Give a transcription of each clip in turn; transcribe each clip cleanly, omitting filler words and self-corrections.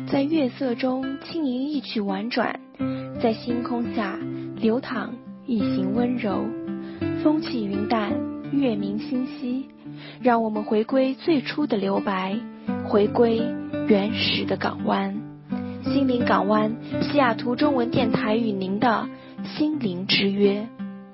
在月色中轻吟一曲婉转，在星空下流淌一行温柔。风起云淡，月明星稀，让我们回归最初的留白，回归原始的港湾。心灵港湾，西雅图中文电台与您的心灵之约。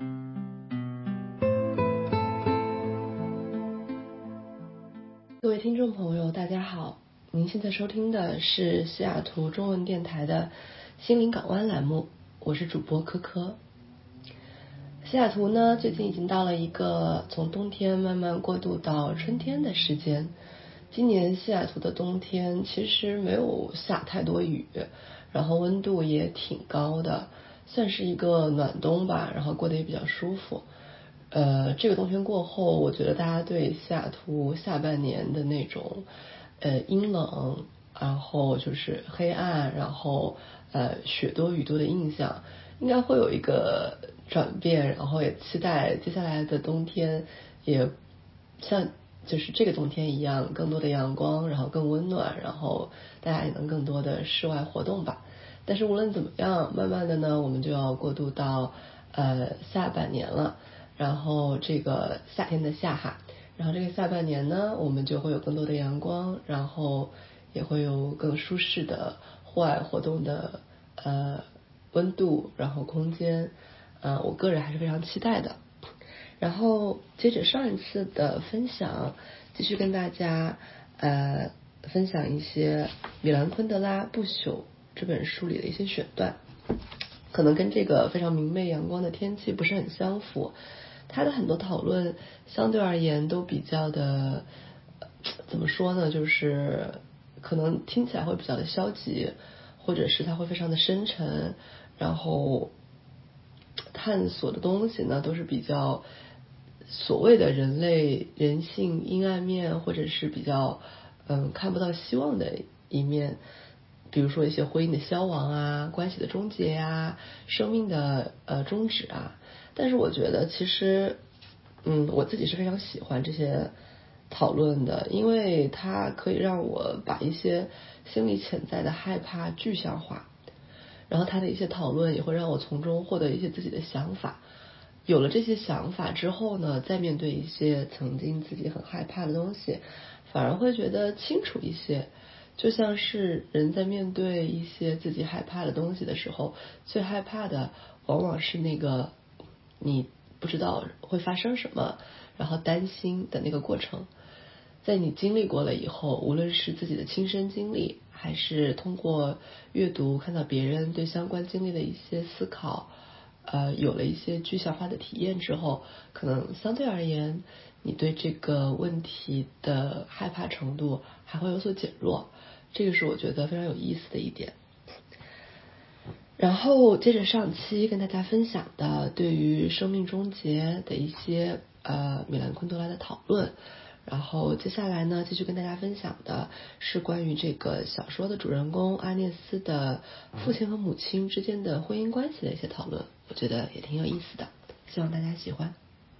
各位听众朋友大家好，您现在收听的是西雅图中文电台的心灵港湾栏目，我是主播柯柯。西雅图呢，最近已经到了一个从冬天慢慢过渡到春天的时间。今年西雅图的冬天其实没有下太多雨，然后温度也挺高的，算是一个暖冬吧，然后过得也比较舒服。这个冬天过后，我觉得大家对西雅图下半年的那种阴冷，然后就是黑暗，然后雪多雨多的印象应该会有一个转变，然后也期待接下来的冬天也像就是这个冬天一样，更多的阳光，然后更温暖，然后大家也能更多的室外活动吧。但是无论怎么样，慢慢的呢，我们就要过渡到下半年了，然后这个夏天的夏哈，然后这个下半年呢，我们就会有更多的阳光，然后也会有更舒适的户外活动的温度，然后空间，我个人还是非常期待的。然后接着上一次的分享，继续跟大家分享一些米兰昆德拉《不朽》这本书里的一些选段，可能跟这个非常明媚阳光的天气不是很相符。他的很多讨论相对而言都比较的怎么说呢，就是可能听起来会比较的消极，或者是他会非常的深沉，然后探索的东西呢都是比较所谓的人类人性阴暗面，或者是比较看不到希望的一面，比如说一些婚姻的消亡啊，关系的终结啊，生命的终止啊。但是我觉得其实我自己是非常喜欢这些讨论的，因为它可以让我把一些心里潜在的害怕具象化，然后他的一些讨论也会让我从中获得一些自己的想法。有了这些想法之后呢，再面对一些曾经自己很害怕的东西，反而会觉得清楚一些。就像是人在面对一些自己害怕的东西的时候，最害怕的往往是那个你不知道会发生什么，然后担心的那个过程。在你经历过了以后，无论是自己的亲身经历，还是通过阅读看到别人对相关经历的一些思考，有了一些具象化的体验之后，可能相对而言，你对这个问题的害怕程度还会有所减弱，这个是我觉得非常有意思的一点。然后接着上期跟大家分享的对于生命终结的一些米兰昆德拉的讨论，然后接下来呢继续跟大家分享的是关于这个小说的主人公阿涅斯的父亲和母亲之间的婚姻关系的一些讨论，我觉得也挺有意思的，希望大家喜欢。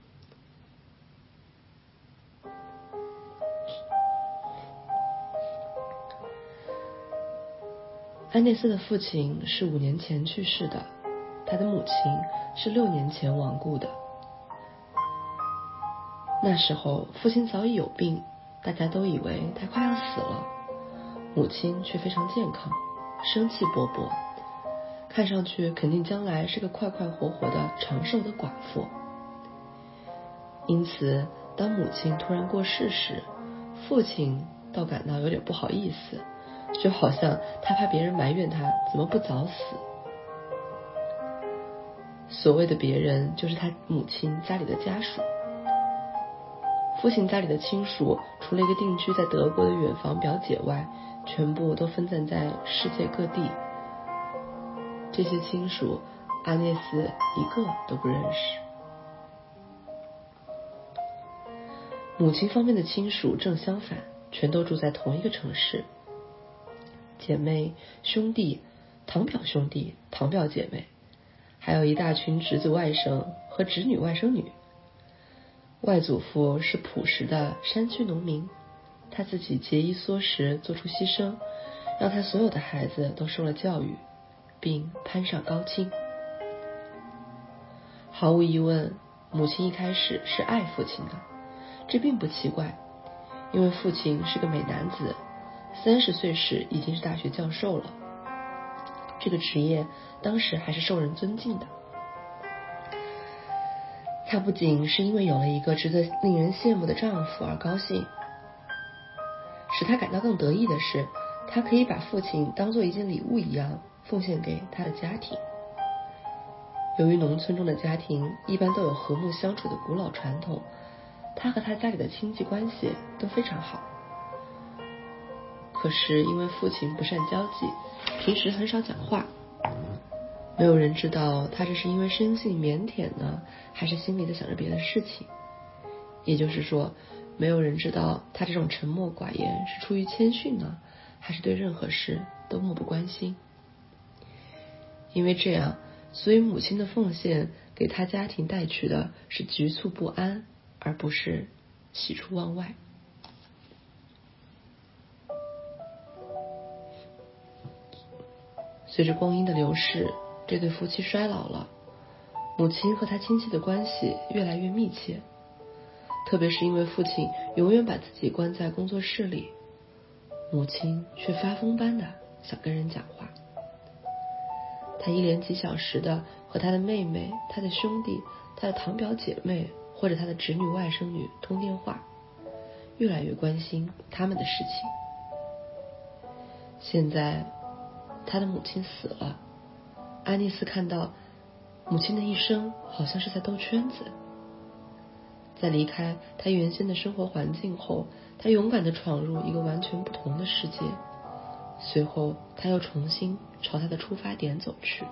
安涅斯的父亲是5年前去世的，他的母亲是6年前亡故的。那时候父亲早已有病，大家都以为他快要死了，母亲却非常健康，生气勃勃，看上去肯定将来是个快快活活的长寿的寡妇。因此当母亲突然过世时，父亲倒感到有点不好意思，就好像他怕别人埋怨他怎么不早死。所谓的别人就是他母亲家里的家属。父亲家里的亲属除了一个定居在德国的远房表姐外，全部都分散在世界各地。这些亲属阿涅斯一个都不认识。母亲方面的亲属正相反，全都住在同一个城市。姐妹、兄弟、堂表兄弟、堂表姐妹，还有一大群侄子外甥和侄女外甥女。外祖父是朴实的山区农民，他自己节衣缩食，做出牺牲， 让他所有的孩子都受了教育，并攀上高清。毫无疑问，母亲一开始是爱父亲的，这并不奇怪，因为父亲是个美男子，30岁时已经是大学教授了，这个职业当时还是受人尊敬的。她不仅是因为有了一个值得令人羡慕的丈夫而高兴，使她感到更得意的是，她可以把父亲当作一件礼物一样奉献给她的家庭。由于农村中的家庭一般都有和睦相处的古老传统，她和她家里的亲戚关系都非常好。可是因为父亲不善交际，平时很少讲话，没有人知道他这是因为生性腼腆呢，还是心里在想着别的事情。也就是说，没有人知道他这种沉默寡言是出于谦逊呢，还是对任何事都漠不关心。因为这样，所以母亲的奉献给他家庭带去的是局促不安，而不是喜出望外。随着光阴的流逝，这对夫妻衰老了，母亲和他亲戚的关系越来越密切，特别是因为父亲永远把自己关在工作室里，母亲却发疯般的想跟人讲话。他一连几小时的和他的妹妹、他的兄弟、他的堂表姐妹或者他的侄女外甥女通电话，越来越关心他们的事情。现在他的母亲死了，安妮斯看到母亲的一生好像是在兜圈子。在离开他原先的生活环境后，他勇敢地闯入一个完全不同的世界，随后他又重新朝他的出发点走去。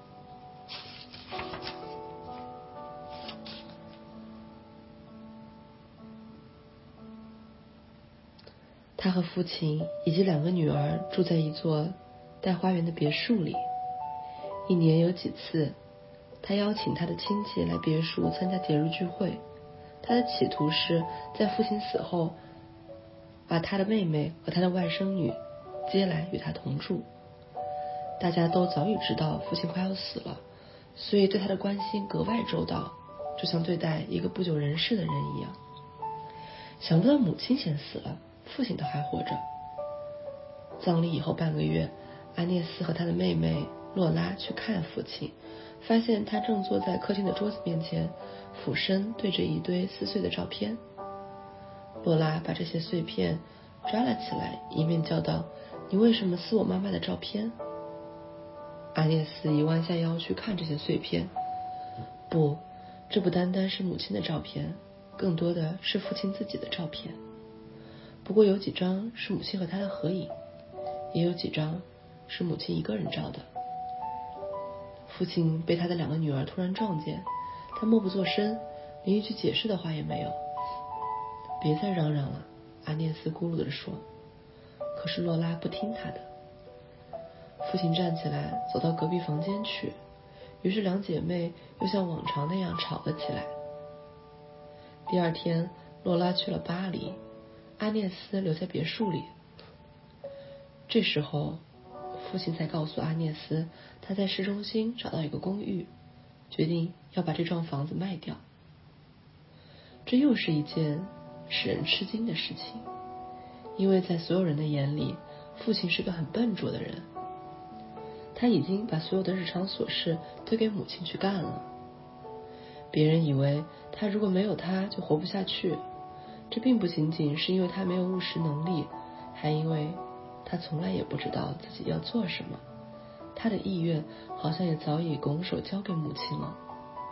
他和父亲以及2个女儿住在一座带花园的别墅里，一年有几次，他邀请他的亲戚来别墅参加节日聚会。他的企图是在父亲死后，把他的妹妹和他的外甥女接来与他同住。大家都早已知道父亲快要死了，所以对他的关心格外周到，就像对待一个不久人世的人一样。想不到母亲先死了，父亲倒还活着。葬礼以后半个月，安涅斯和他的妹妹洛拉去看父亲，发现他正坐在客厅的桌子面前，俯身对着一堆撕碎的照片。洛拉把这些碎片抓了起来，一面叫道：“你为什么撕我妈妈的照片？”安涅斯一弯下腰去看这些碎片，不，这不单单是母亲的照片，更多的是父亲自己的照片。不过有几张是母亲和他的合影，也有几张是母亲一个人照的。父亲被他的2个女儿突然撞见，他默不作声，连一句解释的话也没有。别再嚷嚷了，安涅斯咕噜地说。可是洛拉不听他的。父亲站起来走到隔壁房间去，于是2姐妹又像往常那样吵了起来。第2天，洛拉去了巴黎，安涅斯留在别墅里。这时候父亲才告诉安涅斯，他在市中心找到一个公寓，决定要把这幢房子卖掉。这又是一件使人吃惊的事情，因为在所有人的眼里，父亲是个很笨拙的人。他已经把所有的日常琐事推给母亲去干了。别人以为他如果没有他就活不下去，这并不仅仅是因为他没有务实能力，还因为他从来也不知道自己要做什么，他的意愿好像也早已拱手交给母亲了。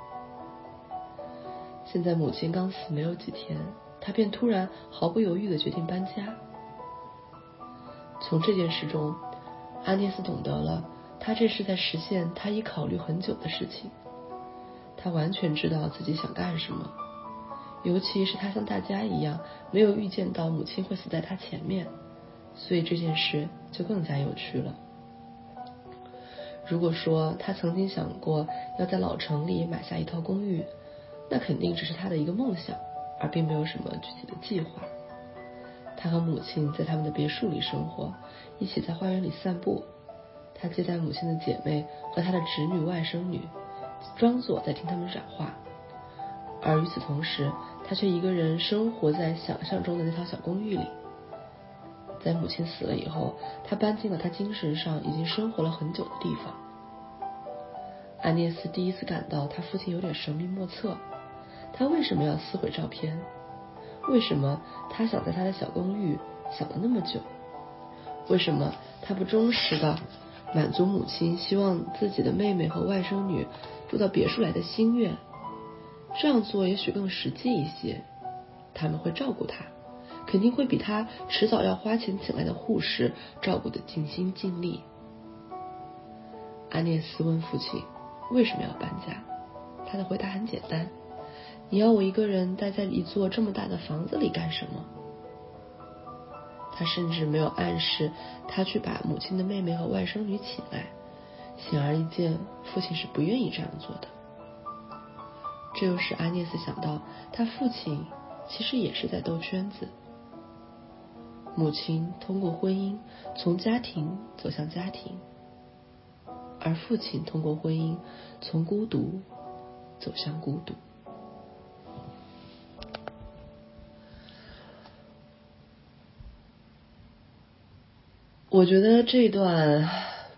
现在母亲刚死没有几天，他便突然毫不犹豫地决定搬家。从这件事中，安涅斯懂得了他这是在实现他已考虑很久的事情。他完全知道自己想干什么，尤其是他像大家一样没有预见到母亲会死在他前面，所以这件事就更加有趣了。如果说他曾经想过要在老城里买下一套公寓，那肯定只是他的一个梦想，而并没有什么具体的计划。 他和母亲在他们的别墅里生活，一起在花园里散步。他接待母亲的姐妹和他的侄女外甥女，装作在听他们讲话。而与此同时，他却一个人生活在想象中的那套小公寓里。在母亲死了以后，他搬进了他精神上已经生活了很久的地方。安涅斯第一次感到他父亲有点神秘莫测，他为什么要撕毁照片？为什么他想在他的小公寓想了那么久？为什么他不忠实的满足母亲希望自己的妹妹和外甥女住到别墅来的心愿？这样做也许更实际一些，他们会照顾他，肯定会比他迟早要花钱请来的护士照顾得尽心尽力。安涅斯问父亲为什么要搬家，他的回答很简单：你要我一个人待在一座这么大的房子里干什么？他甚至没有暗示他去把母亲的妹妹和外甥女请来，显而易见，父亲是不愿意这样做的。这又使阿涅斯想到，他父亲其实也是在兜圈子。母亲通过婚姻从家庭走向家庭，而父亲通过婚姻从孤独走向孤独。我觉得这段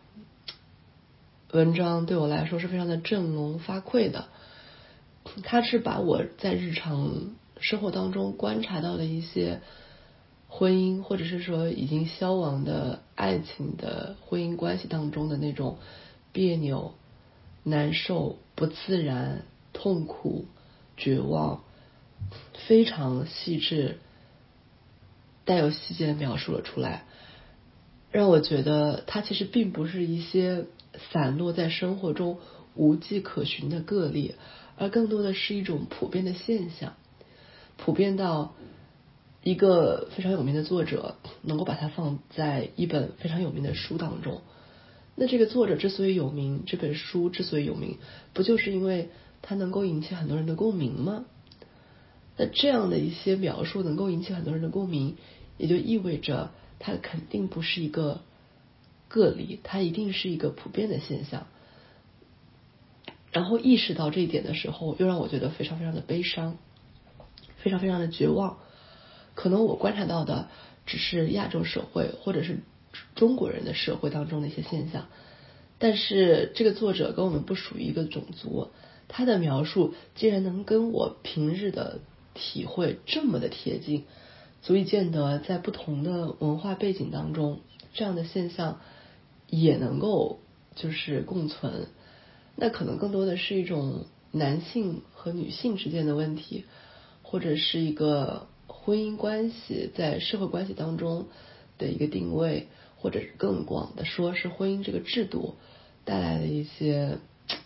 文章对我来说是非常的振聋发聩的，它是把我在日常生活当中观察到的一些婚姻，或者是说已经消亡的爱情的婚姻关系当中的那种别扭、难受、不自然、痛苦、绝望，非常细致带有细节的描述了出来，让我觉得它其实并不是一些散落在生活中无迹可寻的个例，而更多的是一种普遍的现象，普遍到一个非常有名的作者能够把它放在一本非常有名的书当中。那这个作者之所以有名，这本书之所以有名，不就是因为它能够引起很多人的共鸣吗？那这样的一些描述能够引起很多人的共鸣，也就意味着它肯定不是一个个例，它一定是一个普遍的现象。然后意识到这一点的时候，又让我觉得非常非常的悲伤，非常非常的绝望。可能我观察到的只是亚洲社会或者是中国人的社会当中的一些现象，但是这个作者跟我们不属于一个种族，他的描述竟然能跟我平日的体会这么的贴近，足以见得在不同的文化背景当中，这样的现象也能够就是共存。那可能更多的是一种男性和女性之间的问题，或者是一个婚姻关系在社会关系当中的一个定位，或者是更广的说是婚姻这个制度带来的一些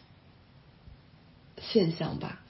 现象吧。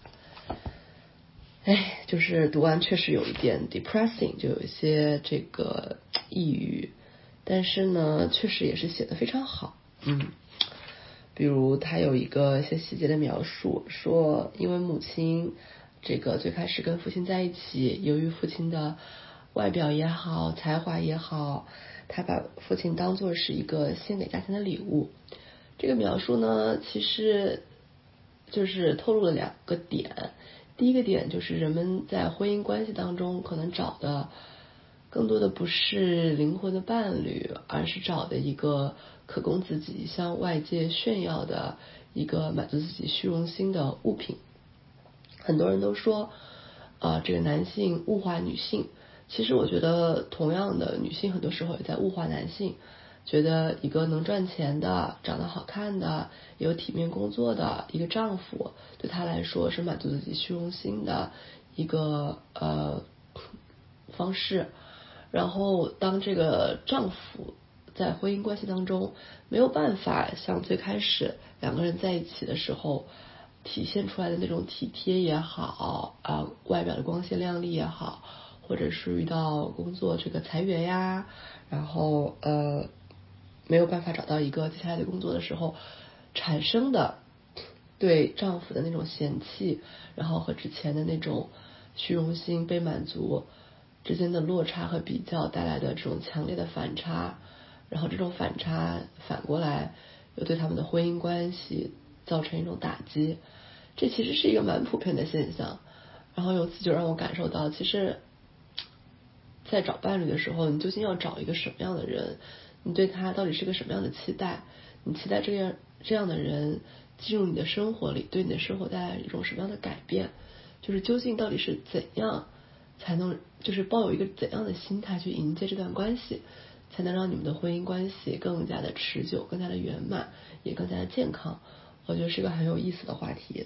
就是读完确实有一点 depressing， 就有一些这个抑郁，但是呢确实也是写得非常好。比如他有一些细节的描述，说因为母亲这个最开始跟父亲在一起，由于父亲的外表也好，才华也好，他把父亲当作是一个献给家庭的礼物。这个描述呢，其实就是透露了两个点。第一个点就是人们在婚姻关系当中可能找的更多的不是灵魂的伴侣，而是找的一个可供自己向外界炫耀的一个满足自己虚荣心的物品。很多人都说这个男性物化女性，其实我觉得同样的，女性很多时候也在物化男性，觉得一个能赚钱的、长得好看的、有体面工作的一个丈夫，对他来说是满足自己虚荣心的一个方式。然后当这个丈夫在婚姻关系当中没有办法像最开始两个人在一起的时候体现出来的那种体贴也好外表的光鲜亮丽也好，或者是遇到工作这个裁员呀，然后没有办法找到一个接下来的工作的时候产生的对丈夫的那种嫌弃，然后和之前的那种虚荣心被满足， 之间的落差和比较带来的这种强烈的反差，然后这种反差反过来又对他们的婚姻关系造成一种打击，这其实是一个蛮普遍的现象。然后由此就让我感受到，其实在找伴侣的时候，你究竟要找一个什么样的人，你对他到底是个什么样的期待，你期待这样的人进入你的生活里，对你的生活带来一种什么样的改变，就是究竟到底是怎样才能，就是抱有一个怎样的心态去迎接这段关系，才能让你们的婚姻关系更加的持久，更加的圆满，也更加的健康。我觉得是个很有意思的话题。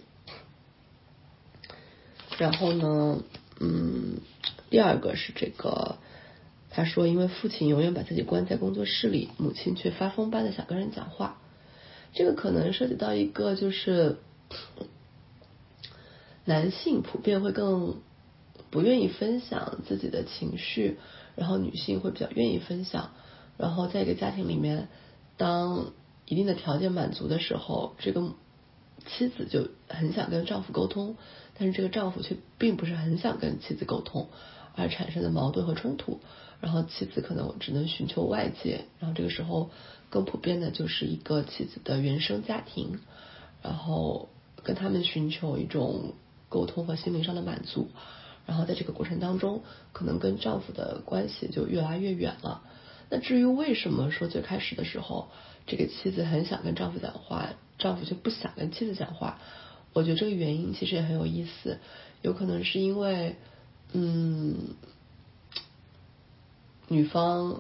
然后呢，第二个是这个，他说因为父亲永远把自己关在工作室里，母亲却发疯般的想跟人讲话。这个可能涉及到一个就是男性普遍会更不愿意分享自己的情绪，然后女性会比较愿意分享。然后在一个家庭里面，当一定的条件满足的时候，这个妻子就很想跟丈夫沟通，但是这个丈夫却并不是很想跟妻子沟通，而产生的矛盾和冲突，然后妻子可能只能寻求外界，然后这个时候更普遍的就是一个妻子的原生家庭，然后跟他们寻求一种沟通和心灵上的满足，然后在这个过程当中，可能跟丈夫的关系就越来越远了。那至于为什么说最开始的时候，这个妻子很想跟丈夫讲话，丈夫就不想跟妻子讲话，我觉得这个原因其实也很有意思，有可能是因为女方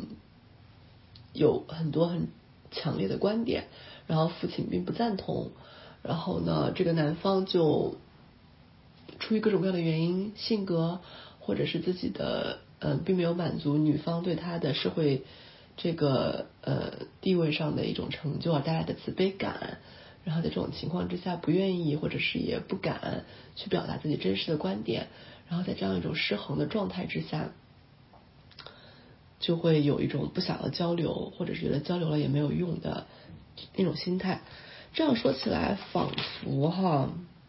有很多很强烈的观点，然后父亲并不赞同，然后呢，这个男方就出于各种各样的原因，性格或者是自己的并没有满足女方对他的社会这个地位上的一种成就而带来的自卑感，然后在这种情况之下不愿意或者是也不敢去表达自己真实的观点，然后在这样一种失衡的状态之下，就会有一种不想要交流，或者是觉得交流了也没有用的那种心态。这样说起来，仿佛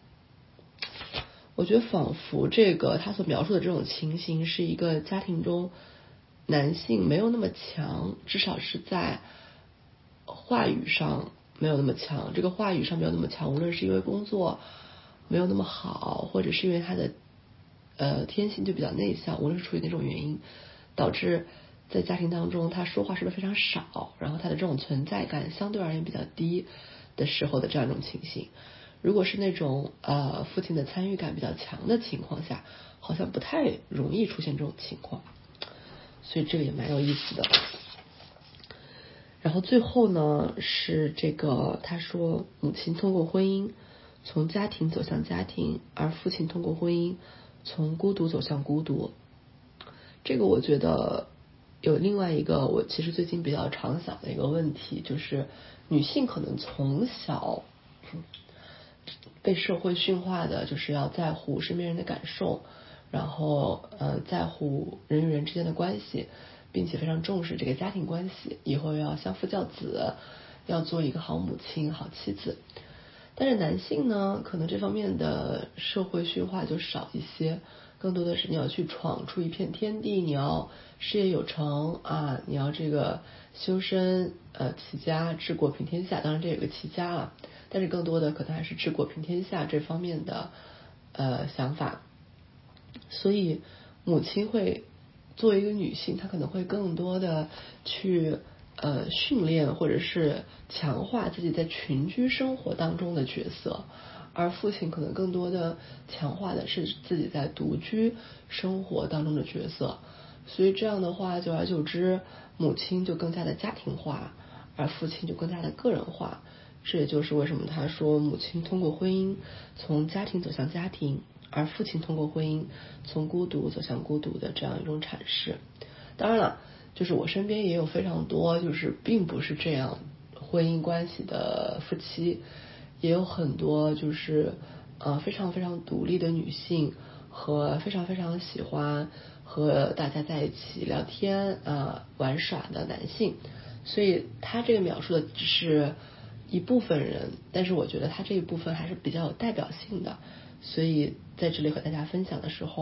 我觉得仿佛这个他所描述的这种情形是一个家庭中男性没有那么强，至少是在话语上没有那么强，这个话语上没有那么强，无论是因为工作没有那么好，或者是因为他的天性就比较内向，无论是出于哪种原因，导致在家庭当中他说话是不是非常少，然后他的这种存在感相对而言比较低的时候的这样一种情形。如果是那种父亲的参与感比较强的情况下，好像不太容易出现这种情况，所以这个也蛮有意思的。然后最后呢是这个，他说母亲通过婚姻从家庭走向家庭，而父亲通过婚姻从孤独走向孤独。这个我觉得有另外一个我其实最近比较常想的一个问题，就是女性可能从小被社会驯化的就是要在乎身边人的感受，然后在乎人与人之间的关系，并且非常重视这个家庭关系，以后要相夫教子，要做一个好母亲好妻子。但是男性呢，可能这方面的社会驯化就少一些，更多的是你要去闯出一片天地，你要事业有成啊，你要这个修身齐家治国平天下，当然这有个齐家了，但是更多的可能还是治国平天下这方面的想法。所以母亲会作为一个女性，她可能会更多的去训练或者是强化自己在群居生活当中的角色，而父亲可能更多的强化的是自己在独居生活当中的角色。所以这样的话，久而久之，母亲就更加的家庭化，而父亲就更加的个人化。这也就是为什么他说母亲通过婚姻从家庭走向家庭，而父亲通过婚姻从孤独走向孤独的这样一种阐释。当然了，就是我身边也有非常多就是并不是这样婚姻关系的夫妻，也有很多就是非常非常独立的女性和非常非常喜欢和大家在一起聊天玩耍的男性。所以他这个描述的只是一部分人，但是我觉得他这一部分还是比较有代表性的，所以在这里和大家分享的时候，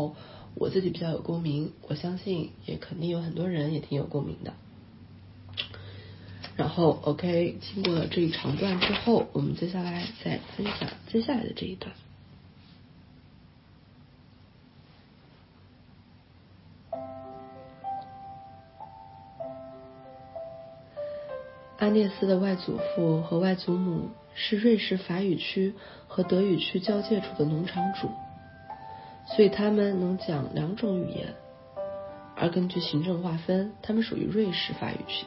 我自己比较有共鸣，我相信也肯定有很多人也挺有共鸣的。然后 OK， 经过了这一长段之后，我们接下来再分享接下来的这一段。阿涅斯的外祖父和外祖母是瑞士法语区和德语区交界处的农场主，所以他们能讲2种语言，而根据行政划分，他们属于瑞士法语区。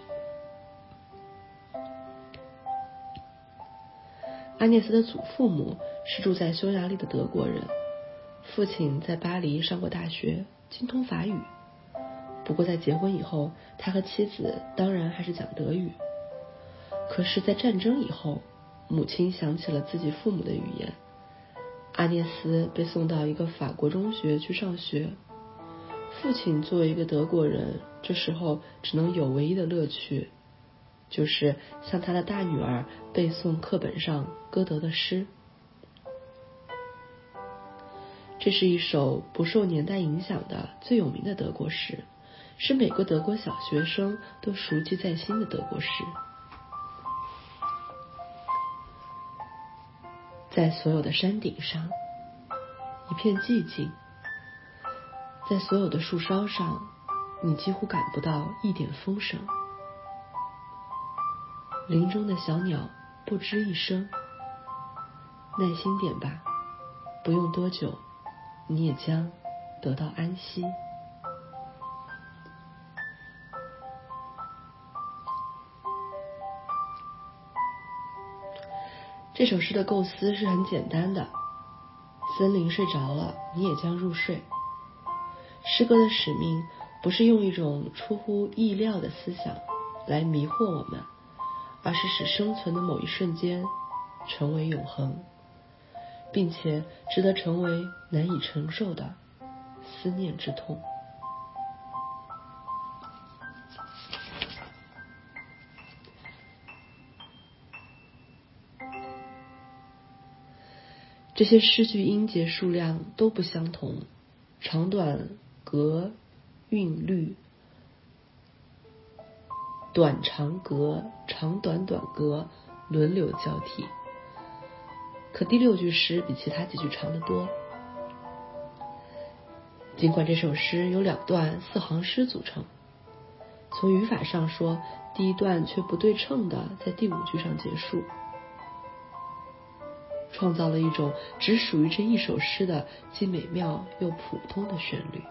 阿涅斯的祖父母是住在匈牙利的德国人，父亲在巴黎上过大学，精通法语。不过在结婚以后，他和妻子当然还是讲德语。可是在战争以后，母亲想起了自己父母的语言，阿涅斯被送到一个法国中学去上学。父亲作为一个德国人，这时候只能有唯一的乐趣，就是向他的大女儿背诵课本上歌德的诗。这是一首不受年代影响的最有名的德国诗，是每个德国小学生都熟记在心的德国诗。在所有的山顶上，一片寂静，在所有的树梢上，你几乎感不到一点风声。林中的小鸟不吱一声。耐心点吧，不用多久，你也将得到安息。这首诗的构思是很简单的，森林睡着了，你也将入睡。诗歌的使命不是用一种出乎意料的思想来迷惑我们，而是使生存的某一瞬间成为永恒，并且值得成为难以承受的思念之痛。这些诗句音节数量都不相同，长短格、韵律，短长格、长短短格轮流交替。可第6句诗比其他几句长得多。尽管这首诗由2段4行诗组成，从语法上说，第一段却不对称的在第5句上结束，创造了一种只属于这一首诗的既美妙又普通的旋律。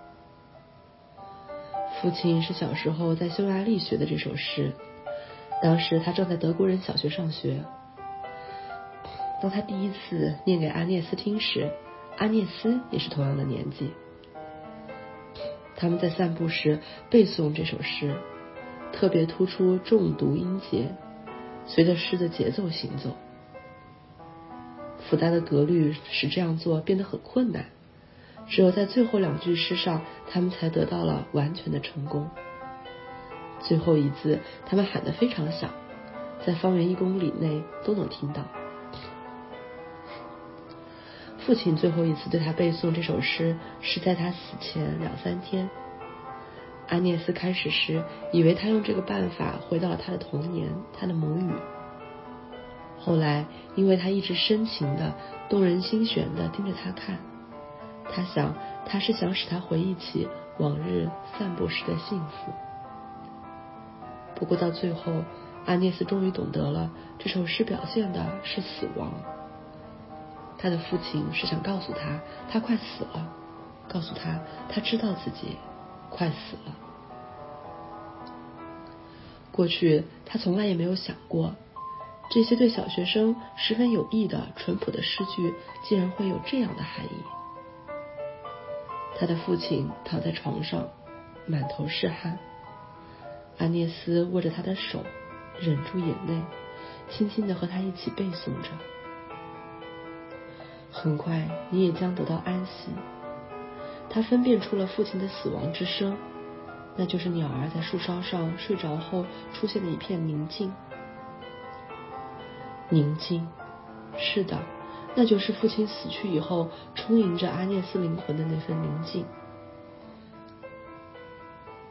父亲是小时候在匈牙利学的这首诗，当时他正在德国人小学上学。当他第一次念给阿涅斯听时，阿涅斯也是同样的年纪。他们在散步时背诵这首诗，特别突出重读音节，随着诗的节奏行走。复杂的格律使这样做变得很困难，只有在最后2句诗上，他们才得到了完全的成功。最后一字他们喊得非常响，在方圆1公里内都能听到。父亲最后一次对他背诵这首诗是在他死前2-3天。阿涅斯开始时以为他用这个办法回到了他的童年，他的母语。后来因为他一直深情的、动人心弦的盯着他看，他想他是想使他回忆起往日散步时的幸福。不过到最后，阿涅斯终于懂得了这首诗表现的是死亡。他的父亲是想告诉他，他快死了，告诉他，他知道自己快死了。过去他从来也没有想过，这些对小学生十分有益的淳朴的诗句竟然会有这样的含义。他的父亲躺在床上，满头是汗。阿涅斯握着他的手，忍住眼泪，轻轻地和他一起背诵着。很快你也将得到安息。他分辨出了父亲的死亡之声，那就是鸟儿在树梢上睡着后出现的一片宁静。宁静，是的，那就是父亲死去以后充盈着阿涅斯灵魂的那份宁静。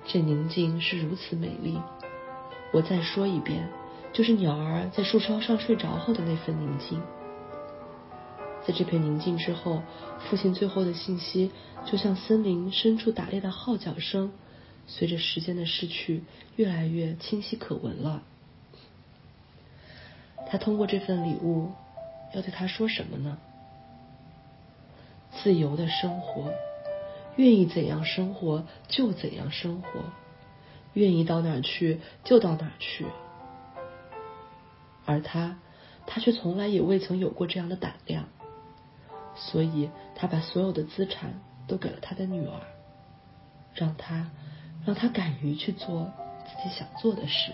这宁静是如此美丽。我再说一遍，就是鸟儿在树梢上睡着后的那份宁静。在这片宁静之后，父亲最后的信息就像森林深处打猎的号角声，随着时间的逝去越来越清晰可闻了。他通过这份礼物要对他说什么呢？自由的生活，愿意怎样生活就怎样生活，愿意到哪儿去就到哪儿去。而他却从来也未曾有过这样的胆量，所以他把所有的资产都给了他的女儿，让他敢于去做自己想做的事。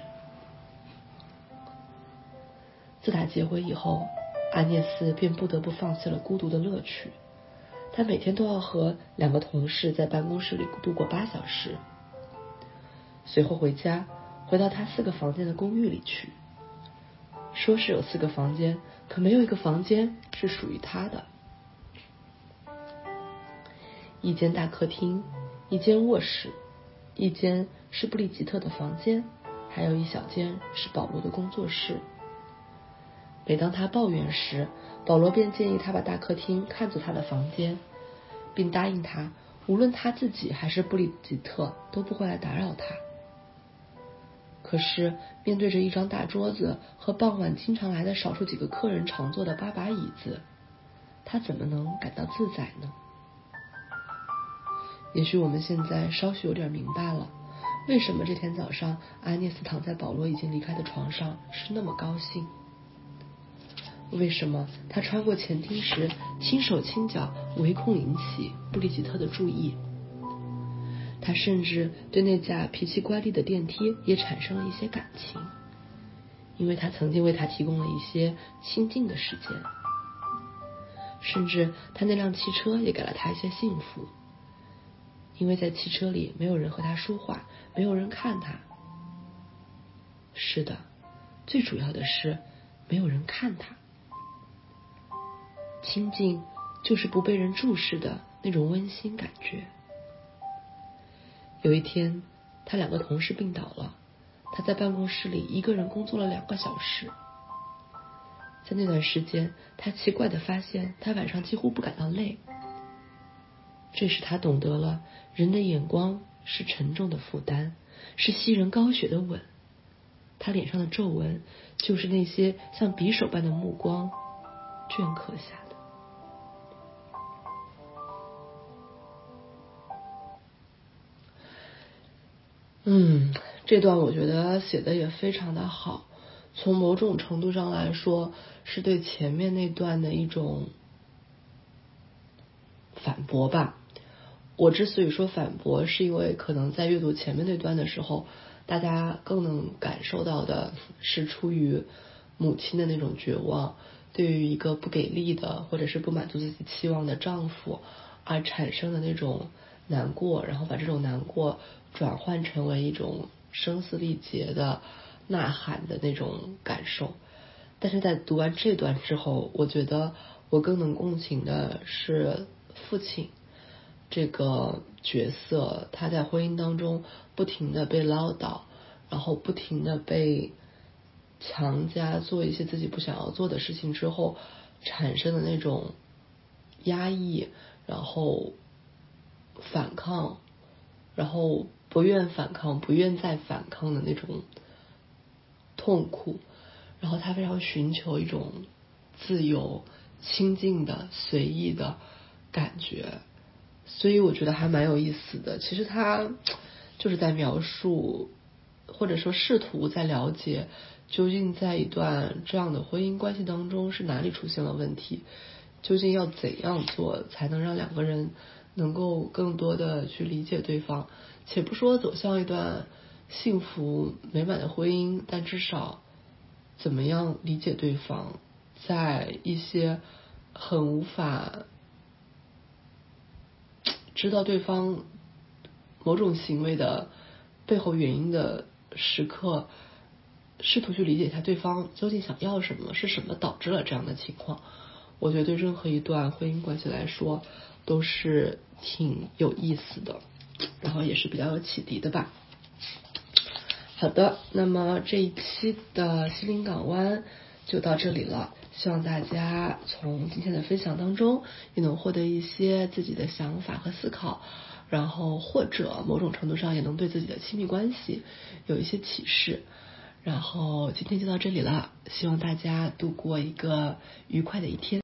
自打结婚以后，阿涅斯便不得不放弃了孤独的乐趣。他每天都要和2个同事在办公室里度过8小时，随后回到他4个房间的公寓里去。说是有4个房间，可没有一个房间是属于他的。一间大客厅，一间卧室，一间是布里吉特的房间，还有一小间是保罗的工作室。每当他抱怨时，保罗便建议他把大客厅看作他的房间，并答应他无论他自己还是布里吉特都不会来打扰他。可是面对着一张大桌子和傍晚经常来的少数几个客人常坐的8把椅子，他怎么能感到自在呢？也许我们现在稍许有点明白了，为什么这天早上阿涅斯躺在保罗已经离开的床上是那么高兴，为什么他穿过前厅时轻手轻脚唯恐引起布里吉特的注意。他甚至对那架脾气乖戾的电梯也产生了一些感情，因为他曾经为他提供了一些亲近的时间。甚至他那辆汽车也给了他一些幸福，因为在汽车里没有人和他说话，没有人看他。是的，最主要的是没有人看他。亲近就是不被人注视的那种温馨感觉。有一天，他2个同事病倒了，他在办公室里一个人工作了2个小时。在那段时间，他奇怪地发现他晚上几乎不感到累。这时他懂得了人的眼光是沉重的负担，是吸人高血的吻。他脸上的皱纹就是那些像匕首般的目光镌刻下的。这段我觉得写的也非常的好，从某种程度上来说是对前面那段的一种反驳吧。我之所以说反驳，是因为可能在阅读前面那段的时候，大家更能感受到的是出于母亲的那种绝望，对于一个不给力的或者是不满足自己期望的丈夫而产生的那种难过，然后把这种难过转换成为一种声嘶力竭的呐喊的那种感受。但是在读完这段之后，我觉得我更能共情的是父亲这个角色，他在婚姻当中不停的被唠叨，然后不停的被强加做一些自己不想要做的事情之后产生的那种压抑，然后反抗，然后不愿反抗，不愿再反抗的那种痛苦，然后他非常寻求一种自由、亲近的、随意的感觉。所以我觉得还蛮有意思的。其实他就是在描述，或者说试图在了解，究竟在一段这样的婚姻关系当中是哪里出现了问题，究竟要怎样做才能让2个人能够更多的去理解对方。且不说走向一段幸福美满的婚姻，但至少怎么样理解对方，在一些很无法知道对方某种行为的背后原因的时刻，试图去理解一下对方究竟想要什么，是什么导致了这样的情况。我觉得对任何一段婚姻关系来说都是挺有意思的，然后也是比较有启迪的吧。 好的，那么这一期的心灵港湾就到这里了，希望大家从今天的分享当中也能获得一些自己的想法和思考，然后或者某种程度上也能对自己的亲密关系有一些启示。然后今天就到这里了，希望大家度过一个愉快的一天。